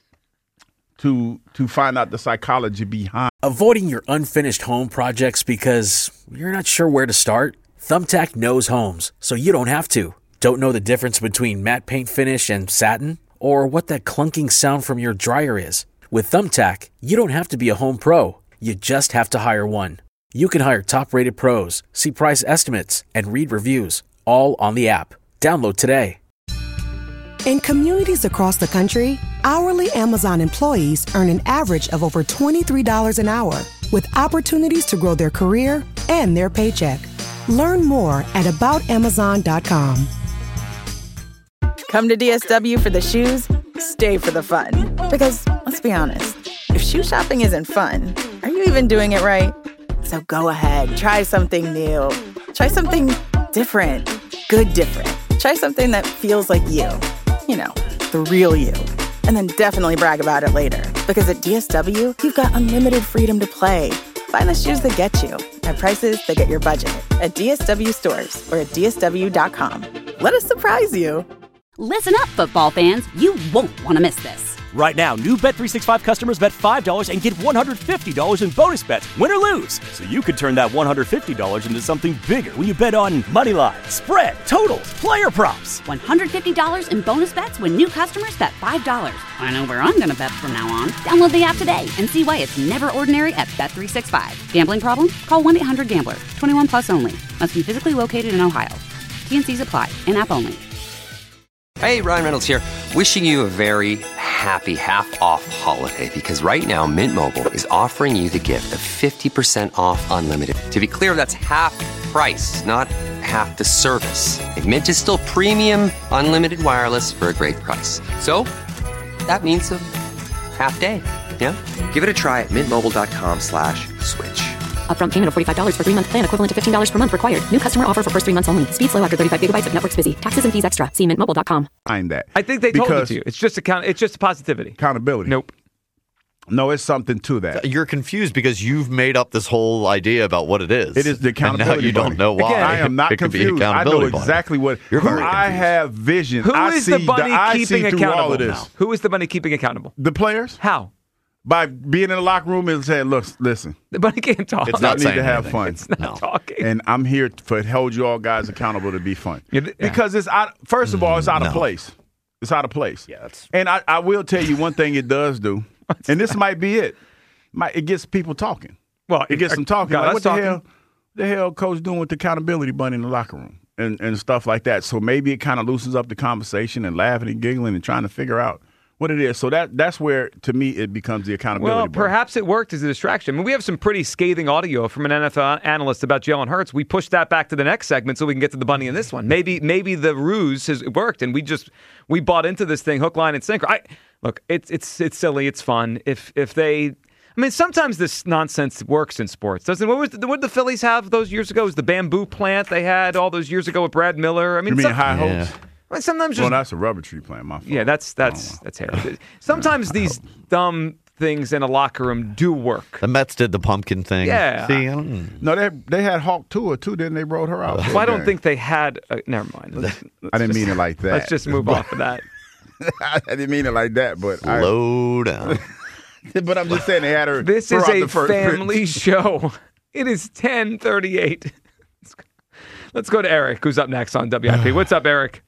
to find out the psychology behind. Avoiding your unfinished home projects because you're not sure where to start? Thumbtack knows homes, so you don't have to. Don't know the difference between matte paint finish and satin? Or what that clunking sound from your dryer is? With Thumbtack, you don't have to be a home pro. You just have to hire one. You can hire top-rated pros, see price estimates, and read reviews, all on the app. Download today. In communities across the country, hourly Amazon employees earn an average of over $23 an hour, with opportunities to grow their career and their paycheck. Learn more at aboutamazon.com. Come to DSW for the shoes, stay for the fun. Because, let's be honest, if shoe shopping isn't fun, are you even doing it right? So go ahead, try something new. Try something different. Good different. Try something that feels like you. You know, the real you. And then definitely brag about it later. Because at DSW, you've got unlimited freedom to play. Find the shoes that get you at prices that get your budget at DSW stores or at DSW.com. Let us surprise you. Listen up, football fans. You won't want to miss this. Right now, new Bet365 customers bet $5 and get $150 in bonus bets, win or lose. So you could turn that $150 into something bigger when you bet on money line, spread, totals, player props. $150 in bonus bets when new customers bet $5. I know where I'm going to bet from now on. Download the app today and see why it's never ordinary at Bet365. Gambling problem? Call 1-800-GAMBLER. 21 plus only. Must be physically located in Ohio. T&Cs apply. In-app only. Hey, Ryan Reynolds here. Wishing you a very happy half-off holiday because right now Mint Mobile is offering you the gift of 50% off unlimited. To be clear, that's half price, not half the service. And Mint is still premium unlimited wireless for a great price. So that means a half day. Yeah? Give it a try at mintmobile.com/switch. Upfront payment of $45 for 3-month plan, equivalent to $15 per month required. New customer offer for first 3 months only. Speed slow after 35 gigabytes if network's busy. Taxes and fees extra. See mintmobile.com. That. I think they told it to you. It's just positivity. Accountability. Nope. No, it's something to that. You're confused because you've made up this whole idea about what it is. It is the accountability. And now you don't know why. Again, I am not confused. I know exactly what. I have vision. Who is the bunny keeping accountable now? Who is the bunny keeping accountable? The players. How? By being in the locker room and saying, "Look, listen, the bunny can't talk. It's not need to have fun. It's not talking." And I'm here to hold you all guys accountable to be fun because it's out. First of all, it's out of place. It's out of place. Yeah, and I will tell you one thing it does do, and this might be it. It gets people talking. Well, it gets them talking. Like, what the hell coach doing with the accountability bunny in the locker room and stuff like that. So maybe it kind of loosens up the conversation and laughing and giggling and trying to figure out what it is. So that's where, to me, it becomes the accountability. Well, bunny. perhaps it worked as a distraction. I mean, we have some pretty scathing audio from an NFL analyst about Jalen Hurts. We pushed that back to the next segment so we can get to the bunny in this one. Maybe the ruse has worked, and we bought into this thing hook, line, and sinker. Look, it's silly, it's fun. If they. I mean, sometimes this nonsense works in sports, doesn't it? What did the Phillies have those years ago? It was the bamboo plant they had all those years ago with Brad Miller. I mean, you mean high hopes? Well, sometimes well, that's a rubber tree plant. My fault. Yeah, that's hairy. Sometimes these dumb things in a locker room do work. The Mets did the pumpkin thing. Yeah. See, no, they had Hawk Tour too. Didn't they wrote her out? Well, I don't think they had. Never mind. I didn't mean it like that. Let's just move off of that. I didn't mean it like that, but slow down. But I'm just saying they had her. This is a family show. It is 10:38. Let's go to Eric, who's up next on WIP. What's up, Eric?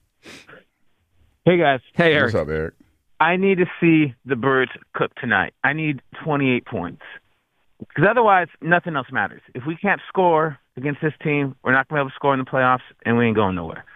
Hey, guys. Hey, Eric. What's up, Eric? I need to see the Birds cook tonight. I need 28 points. Because otherwise, nothing else matters. If we can't score against this team, we're not going to be able to score in the playoffs, and we ain't going nowhere.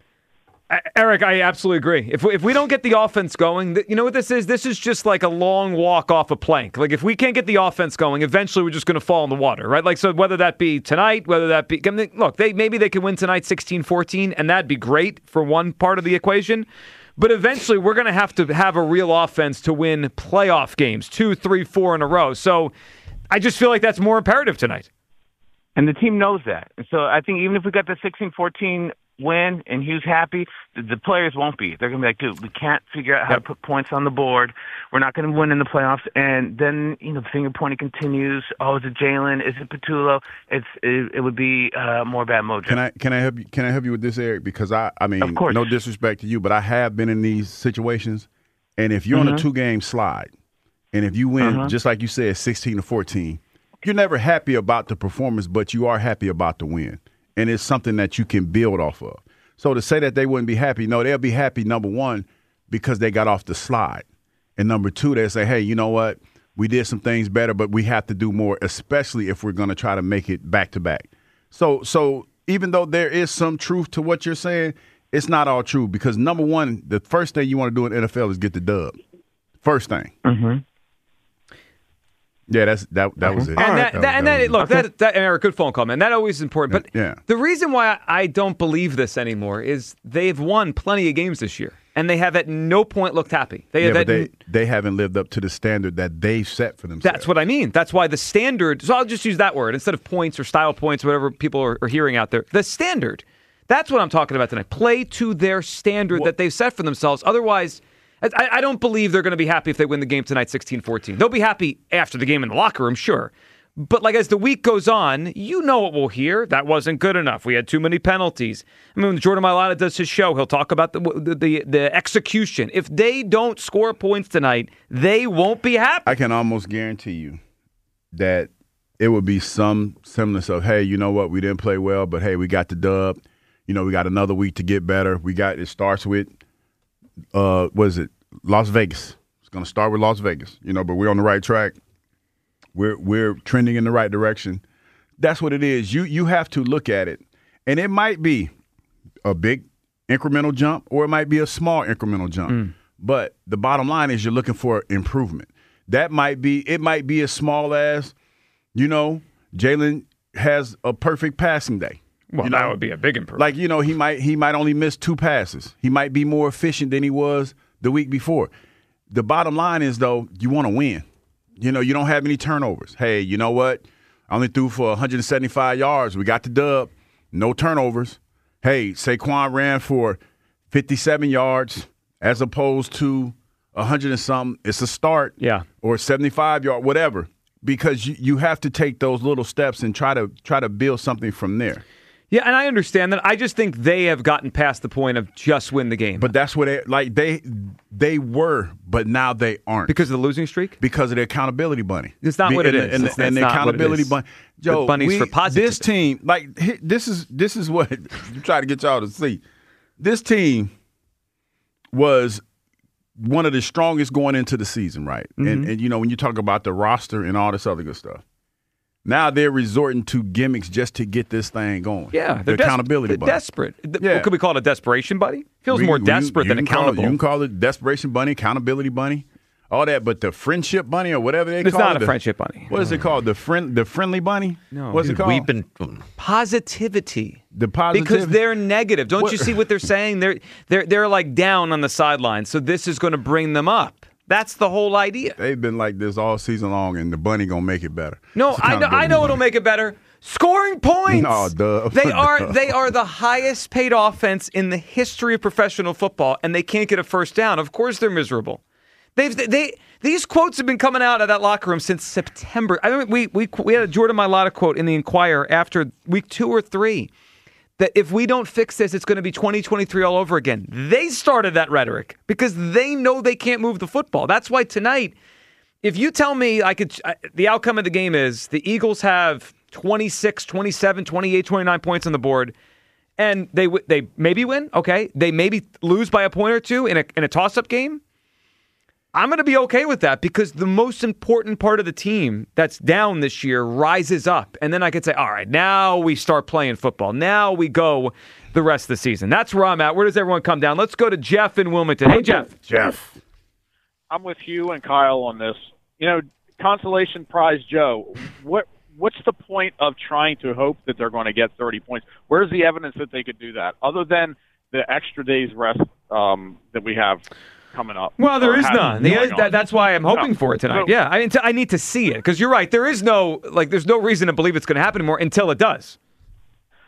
Eric, I absolutely agree. If we don't get the offense going, you know what this is? This is just like a long walk off a plank. Like if we can't get the offense going, eventually we're just going to fall in the water, right? Like so whether that be tonight, whether that be look, maybe they could win tonight 16-14, and that'd be great for one part of the equation. But eventually we're going to have a real offense to win playoff games, 2, 3, 4 in a row. So I just feel like that's more imperative tonight. And the team knows that. And so I think even if we got the 16-14 win and Hugh's happy, the players won't be. They're going to be like, dude, we can't figure out how to put points on the board. We're not going to win in the playoffs. And then, the finger pointing continues. Oh, is it Jalen? Is it Petulo? It would be more bad mojo. Can I help you with this, Eric? Because I mean, of course. No disrespect to you, but I have been in these situations. And if you're on a 2-game slide, and if you win, just like you said, 16-14, you're never happy about the performance, but you are happy about the win. And it's something that you can build off of. So to say that they wouldn't be happy, no, they'll be happy, number one, because they got off the slide. And number two, they say, hey, you know what? We did some things better, but we have to do more, especially if we're going to try to make it back-to-back. So even though there is some truth to what you're saying, it's not all true because, number one, the first thing you want to do in the NFL is get the dub. First thing. Mm-hmm. Yeah, that was it. And Eric, good phone call, man. That always is important. But the reason why I don't believe this anymore is they've won plenty of games this year, and they have at no point looked happy. They haven't lived up to the standard that they've set for themselves. That's what I mean. That's why the standard. So I'll just use that word instead of points or style points, whatever people are hearing out there. The standard. That's what I'm talking about tonight. Play to their standard that they've set for themselves. Otherwise, I don't believe they're going to be happy if they win the game tonight 16-14. They'll be happy after the game in the locker room, sure. But as the week goes on, you know what we'll hear. That wasn't good enough. We had too many penalties. I mean, when Jordan Mailata does his show, he'll talk about the execution. If they don't score points tonight, they won't be happy. I can almost guarantee you that it would be some semblance of, hey, you know what? We didn't play well, but, hey, we got the dub. We got another week to get better. It starts with what is it? Las Vegas. It's going to start with Las Vegas, but we're on the right track. We're trending in the right direction. That's what it is. You have to look at it, and it might be a big incremental jump or it might be a small incremental jump. But the bottom line is you're looking for improvement. It might be as small as, Jalen has a perfect passing day. Well, that would be a big improvement. He might only miss 2 passes. He might be more efficient than he was the week before. The bottom line is, though, you want to win. You don't have any turnovers. Hey, you know what? I only threw for 175 yards. We got the dub. No turnovers. Hey, Saquon ran for 57 yards as opposed to 100 and something. It's a start. Yeah. Or 75 yard, whatever. Because you have to take those little steps and try to build something from there. Yeah, and I understand that. I just think they have gotten past the point of just win the game. But that's what they were, but now they aren't. Because of the losing streak? Because of the accountability bunny. It's not what it is. And the accountability bunny. Joe, the bunny's for positive. This team, this is what I'm trying to get y'all to see. This team was one of the strongest going into the season, right? Mm-hmm. And when you talk about the roster and all this other good stuff. Now they're resorting to gimmicks just to get this thing going. Yeah. The accountability bunny. Desperate. What could we call it, a desperation bunny? Feels more desperate than accountable. You can call it desperation bunny, accountability bunny, all that. But the friendship bunny or whatever they call it. It's not a friendship bunny. What is it called? The friendly bunny? No. What's it called? Positivity. The positivity. Because they're negative. Don't you see what they're saying? They're like down on the sidelines. So this is going to bring them up. That's the whole idea. They've been like this all season long, and the bunny gonna make it better. No, I know it'll make it better. Scoring points. No, duh. They are the highest paid offense in the history of professional football, and they can't get a first down. Of course, they're miserable. These quotes have been coming out of that locker room since September. I mean, we had a Jordan Mailata quote in the Inquirer after week 2 or 3. That if we don't fix this, it's going to be 2023 all over again. They started that rhetoric because they know they can't move the football. That's why tonight, if you tell me the outcome of the game is the Eagles have 26, 27, 28, 29 points on the board, and they maybe win, okay? They maybe lose by a point or two in a toss-up game. I'm going to be okay with that because the most important part of the team that's down this year rises up. And then I could say, all right, now we start playing football. Now we go the rest of the season. That's where I'm at. Where does everyone come down? Let's go to Jeff in Wilmington. Hey, Jeff. Jeff. I'm with Hugh and Kyle on this. Consolation prize, Joe. What's the point of trying to hope that they're going to get 30 points? Where's the evidence that they could do that other than the extra day's rest that we have coming up? Well, there is none. That's why I'm hoping for it tonight. Yeah, I need to see it because you're right. There's no reason to believe it's going to happen anymore until it does.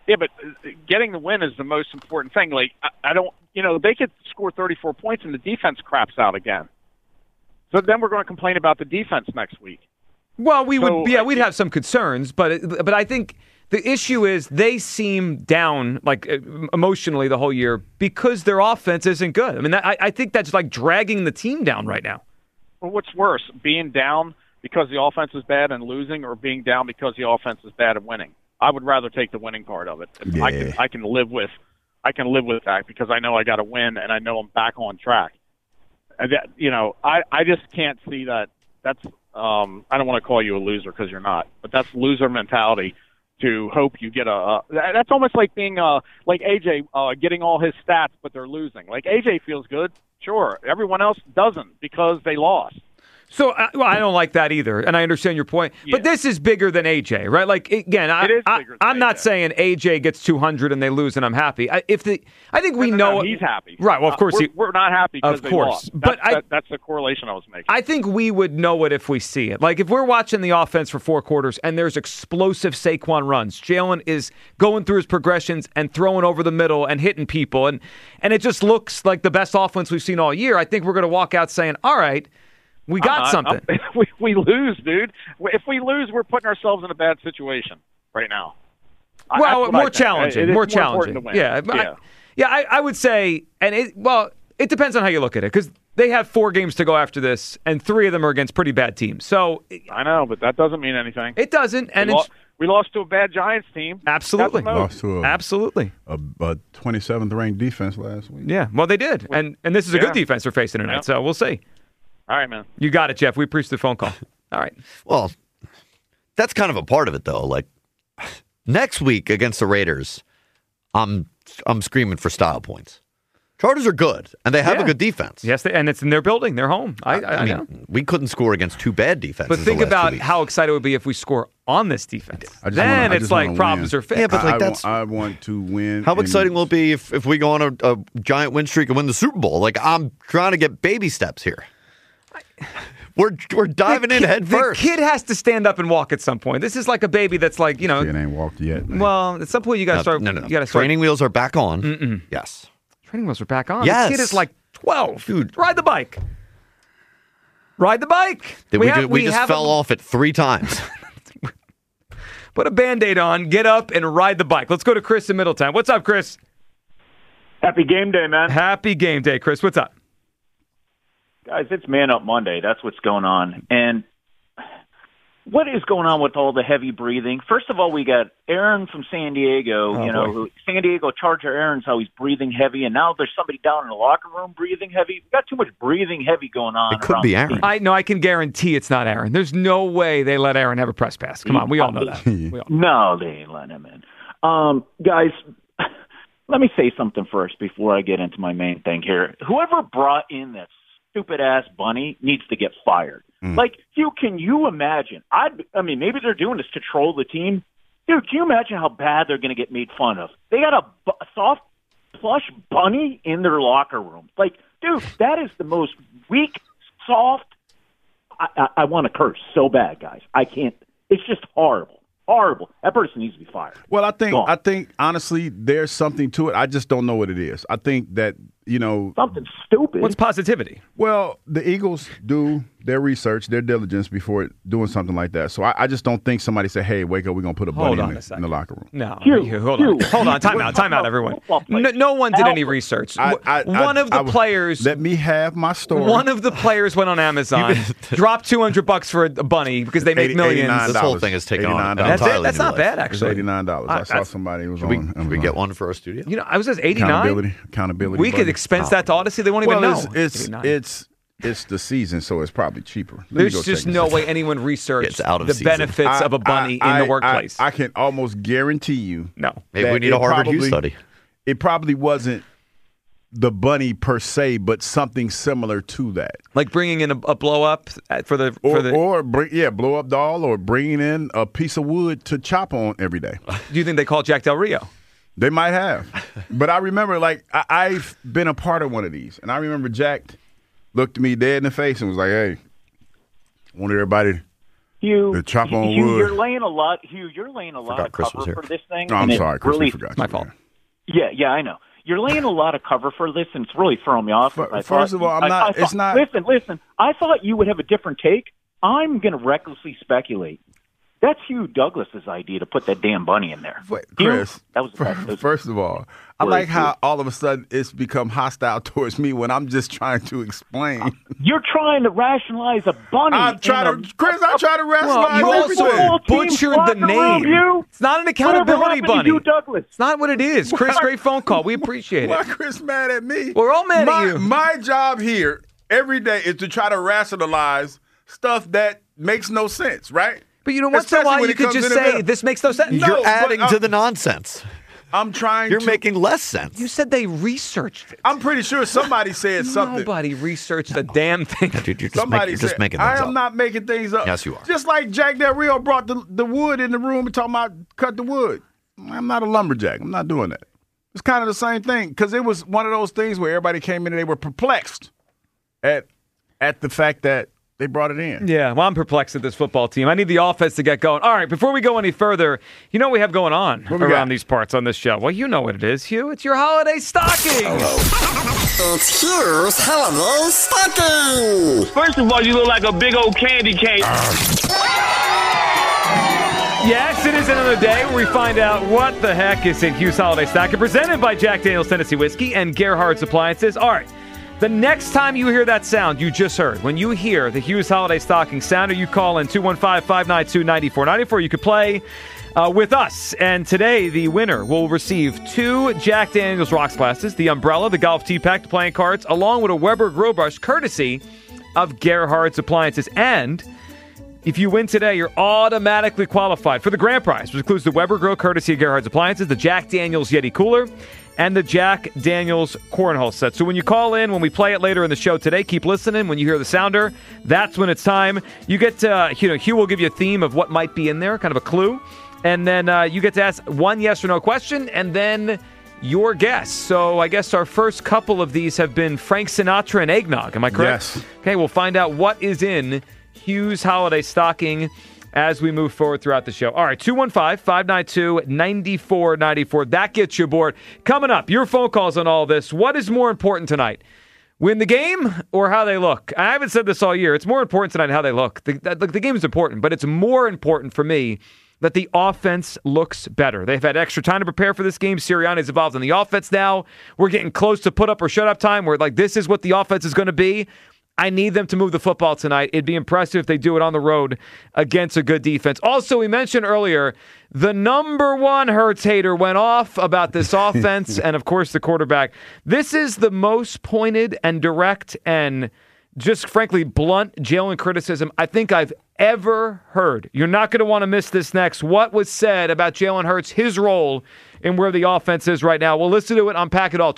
Yeah, but getting the win is the most important thing. Like, I don't, they could score 34 points and the defense craps out again. So then we're going to complain about the defense next week. Well, we'd have some concerns, but I think the issue is they seem down, like, emotionally the whole year because their offense isn't good. I mean, I think that's like dragging the team down right now. Well, what's worse, being down because the offense is bad and losing, or being down because the offense is bad and winning? I would rather take the winning part of it. Yeah. I can live with that because I know I got to win and I know I'm back on track. And that, I just can't see that. That's I don't want to call you a loser because you're not, but that's loser mentality. To hope you get that's almost like being like AJ getting all his stats, but they're losing. Like AJ feels good, sure. Everyone else doesn't because they lost. So, I don't like that either, and I understand your point. Yeah. But this is bigger than AJ, right? Like, again, I'm not saying AJ gets 200 and they lose and I'm happy. I think we know he's happy. Right, well, of course. We're not happy because they lost. That's the correlation I was making. I think we would know it if we see it. Like, if we're watching the offense for 4 quarters and there's explosive Saquon runs, Jalen is going through his progressions and throwing over the middle and hitting people, and it just looks like the best offense we've seen all year, I think we're going to walk out saying, all right, we got something. We lose, dude. If we lose, we're putting ourselves in a bad situation right now. Well, more challenging. More challenging. Yeah. I would say, and it depends on how you look at it, because they have 4 games to go after this, and 3 of them are against pretty bad teams. So I know, but that doesn't mean anything. It doesn't. And we lost to a bad Giants team. Absolutely. Lost to absolutely. A 27th ranked defense last week. Yeah, well, they did. And this is a good defense they're facing tonight, so we'll see. All right, man. You got it, Jeff. We appreciate the phone call. All right. Well, that's kind of a part of it, though. Like, next week against the Raiders, I'm screaming for style points. Chargers are good, and they have a good defense. Yes, and it's in their building, their home. I mean, we couldn't score against 2 bad defenses. But think about how excited it would be if we score on this defense. Then it's like problems are fixed. Yeah, but like I want to win. How exciting will it be if we go on a giant win streak and win the Super Bowl? Like, I'm trying to get baby steps here. We're diving in head first. The kid has to stand up and walk at some point. This is like a baby that's like, Kid ain't walked yet. Man. Well, at some point you got to start. No. You gotta start. Training wheels are back on. Yes. Training wheels are back on. Yes. The kid is like 12. Dude, ride the bike. Ride the bike. We just fell off it 3 times. Put a Band-Aid on, get up, and ride the bike. Let's go to Chris in Middletown. What's up, Chris? Happy game day, man. Happy game day, Chris. What's up? Guys, it's Man Up Monday. That's what's going on. And what is going on with all the heavy breathing? First of all, we got Aaron from San Diego. San Diego Charger Aaron's how he's breathing heavy, and now there's somebody down in the locker room breathing heavy. We got too much breathing heavy going on. It could be Aaron. I can guarantee it's not Aaron. There's no way they let Aaron have a press pass. Come on, we all know that. No, they ain't letting him in. Guys, let me say something first before I get into my main thing here. Whoever brought in that stupid-ass bunny needs to get fired. Like, can you imagine? I mean, maybe they're doing this to troll the team. Dude, can you imagine how bad they're going to get made fun of? They got a soft plush bunny in their locker room. Like, dude, that is the most weak, soft. I want to curse so bad, guys. I can't. It's just horrible. Horrible. That person needs to be fired. Well, I think honestly, there's something to it. I just don't know what it is. I think that, something stupid. What's positivity? Well, the Eagles do their research, their diligence before doing something like that. So I just don't think somebody said, "Hey, wake up, we're gonna put a bunny in the locker room." No, hold on, time out, everyone. No one did any research. One of the players. Let me have my story. One of the players went on Amazon, dropped $200 for a bunny because they make millions. This whole thing is taken on. That's not bad, actually. $89. I saw somebody who was on. Can we get one for our studio? I was just $89. Accountability. We could expense that to Odyssey. They won't even know. It's the season, so it's probably cheaper. There's just no way anyone researched the benefits of a bunny in the workplace. I can almost guarantee you. No. Maybe we need a Harvard Hughes study. It probably wasn't the bunny per se, but something similar to that. Like bringing in a blow up blow up doll, or bringing in a piece of wood to chop on every day. Do you think they called Jack Del Rio? They might have. But I remember, I've been a part of one of these, and I remember Jack looked me dead in the face and was like, "Hey, I want everybody Hugh, The chop on Hugh, wood. you're laying a lot. Hugh, you're laying a lot of Chris was cover here. for this thing. No, I'm and it sorry, Chris. Really, I forgot. My fault. yeah, I know. You're laying a lot of cover for this, and it's really throwing me off. First of all, I'm not. It's not. Listen. I thought you would have a different take. I'm going to recklessly speculate. That's Hugh Douglas's idea to put that damn bunny in there. Wait, Hugh, Chris, that was the best. first of all, I like how all of a sudden it's become hostile towards me when I'm just trying to explain. You're trying to rationalize a bunny. I'm trying to, Chris. I'm trying to rationalize you also everything. butchered the name. It's not an accountability bunny. It's not what it is. Chris, great phone call. We appreciate it. Why Chris mad at me? We're all mad at you. My job here every day is to try to rationalize stuff that makes no sense, right? But you know, once in a while you could just say, this makes no sense. You're adding to the nonsense. I'm trying You're making less sense. You said they researched it. I'm pretty sure somebody said something. Nobody researched a damn thing. Dude, you're Somebody just said, making I things am up. not making things up. Yes, you are. Just like Jack Del Rio brought the wood in the room and talking about cut the wood. I'm not a lumberjack. I'm not doing that. It's kind of the same thing because it was one of those things where everybody came in and they were perplexed at the fact that they brought it in. Yeah, well, I'm perplexed at this football team. I need the offense to get going. All right, before we go any further, you know what we have going on around these parts on this show. Well, you know what it is, Hugh. It's your holiday stocking. It's Hugh's holiday stocking. First of all, you look like a big old candy cane. Yes, it is another day where we find out what the heck is in Hugh's holiday stocking, presented by Jack Daniel's Tennessee Whiskey and Gerhardt's Appliances. All right. The next time you hear that sound you just heard, when you hear the Hughes Holiday Stocking sound, or you call in 215-592-9494, you could play with us. And today, the winner will receive 2 Jack Daniel's Rocks glasses, the umbrella, the golf tee pack, the playing cards, along with a Weber Grill Brush, courtesy of Gerhardt's Appliances. And if you win today, you're automatically qualified for the grand prize, which includes the Weber Grill, courtesy of Gerhardt's Appliances, the Jack Daniel's Yeti Cooler, and the Jack Daniel's Cornhole set. So when you call in, when we play it later in the show today, keep listening. When you hear the sounder, that's when it's time. You get to, Hugh will give you a theme of what might be in there, kind of a clue. And then you get to ask one yes or no question, and then your guess. So I guess our first couple of these have been Frank Sinatra and eggnog. Am I correct? Yes. Okay, we'll find out what is in Hugh's holiday stocking as we move forward throughout the show. All right, 215-592-9494. That gets you aboard. Coming up, your phone calls on all this. What is more important tonight? Win the game or how they look? I haven't said this all year. It's more important tonight how they look. The game is important, but it's more important for me that the offense looks better. They've had extra time to prepare for this game. Sirianni's involved in the offense now. We're getting close to put up or shut up time where this is what the offense is going to be. I need them to move the football tonight. It'd be impressive if they do it on the road against a good defense. Also, we mentioned earlier, the number one Hurts hater went off about this offense and, of course, the quarterback. This is the most pointed and direct and just, frankly, blunt Jalen criticism I think I've ever heard. You're not going to want to miss this next. What was said about Jalen Hurts, his role in where the offense is right now. We'll listen to it, unpack it all.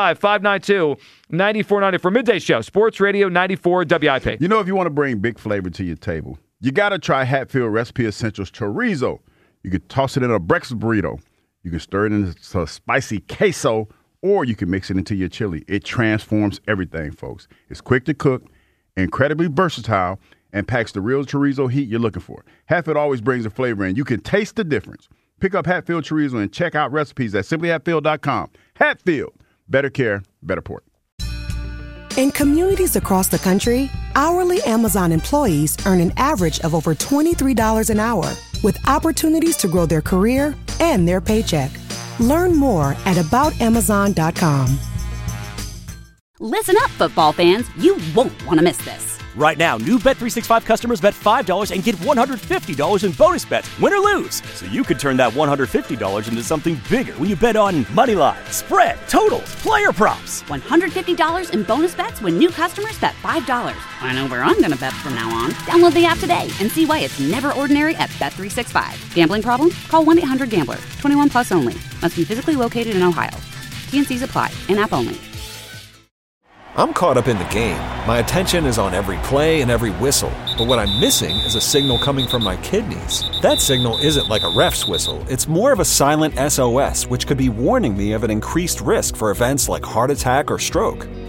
215-592-9490 midday show. Sports Radio 94 WIP. You know, if you want to bring big flavor to your table, you got to try Hatfield Recipe Essentials Chorizo. You could toss it in a breakfast burrito. You can stir it into a spicy queso, or you can mix it into your chili. It transforms everything, folks. It's quick to cook, incredibly versatile, and packs the real chorizo heat you're looking for. Hatfield always brings the flavor in. You can taste the difference. Pick up Hatfield Chorizo and check out recipes at simplyhatfield.com. Hatfield, better care, better port. In communities across the country, hourly Amazon employees earn an average of over $23 an hour, with opportunities to grow their career and their paycheck. Learn more at aboutamazon.com. Listen up, football fans. You won't want to miss this. Right now, new Bet365 customers bet $5 and get $150 in bonus bets, win or lose. So you could turn that $150 into something bigger when you bet on money line, spread, totals, player props. $150 in bonus bets when new customers bet $5. I know where I'm going to bet from now on. Download the app today and see why it's never ordinary at Bet365. Gambling problem? Call 1-800-GAMBLER. 21 plus only. Must be physically located in Ohio. T&Cs apply. In-app only. I'm caught up in the game. My attention is on every play and every whistle. But what I'm missing is a signal coming from my kidneys. That signal isn't like a ref's whistle. It's more of a silent SOS, which could be warning me of an increased risk for events like heart attack or stroke.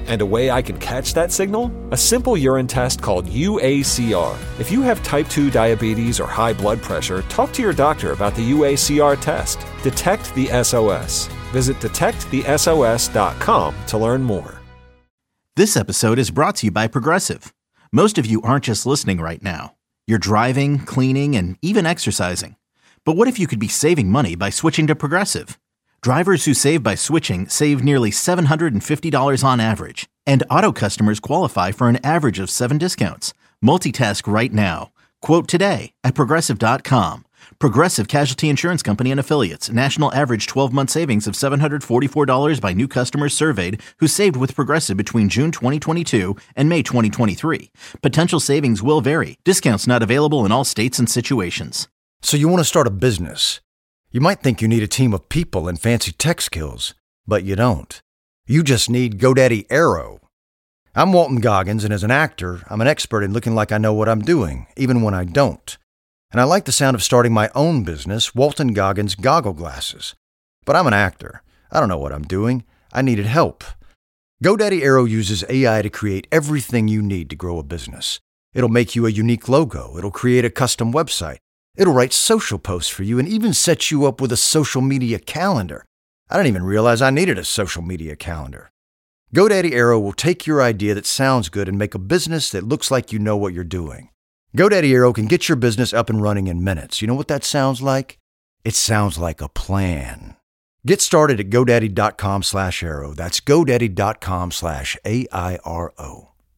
And a way I can catch that signal? A simple urine test called UACR. If you have type 2 diabetes or high blood pressure, talk to your doctor about the UACR test. Detect the SOS. Visit detectthesos.com to learn more. This episode is brought to you by Progressive. Most of you aren't just listening right now. You're driving, cleaning, and even exercising. But what if you could be saving money by switching to Progressive? Drivers who save by switching save nearly $750 on average. And auto customers qualify for an average of 7 discounts. Multitask right now. Quote today at Progressive.com. Progressive Casualty Insurance Company and Affiliates. National average 12-month savings of $744 by new customers surveyed who saved with Progressive between June 2022 and May 2023. Potential savings will vary. Discounts not available in all states and situations. So you want to start a business. You might think you need a team of people and fancy tech skills, but you don't. You just need GoDaddy Aero. I'm Walton Goggins, and as an actor, I'm an expert in looking like I know what I'm doing, even when I don't. And I like the sound of starting my own business, Walton Goggins Goggle Glasses. But I'm an actor. I don't know what I'm doing. I needed help. GoDaddy Aero uses AI to create everything you need to grow a business. It'll make you a unique logo. It'll create a custom website. It'll write social posts for you and even set you up with a social media calendar. I didn't even realize I needed a social media calendar. GoDaddy Aero will take your idea that sounds good and make a business that looks like you know what you're doing. GoDaddy Aero can get your business up and running in minutes. You know what that sounds like? It sounds like a plan. Get started at GoDaddy.com/Aero. That's GoDaddy.com/AIRO.